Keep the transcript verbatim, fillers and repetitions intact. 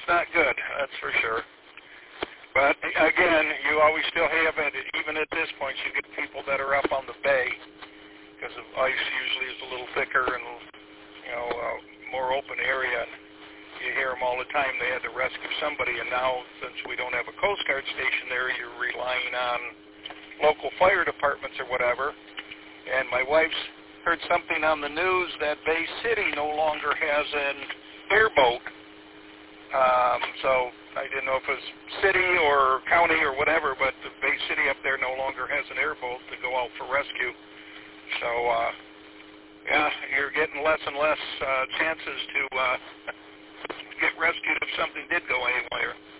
it's not good, that's for sure. But again, you always still have it, even at this point, you get people that are up on the bay, because the ice usually is a little thicker and, you know, uh, more open area. You hear them all the time, they had to rescue somebody, and now, since we don't have a Coast Guard station there, you're relying on local fire departments or whatever. And my wife's heard something on the news that Bay City no longer has an airboat. Um, so I didn't know if it was city or county or whatever, but the Bay City up there no longer has an airboat to go out for rescue. So, uh, yeah, you're getting less and less uh, chances to uh, get rescued if something did go haywire.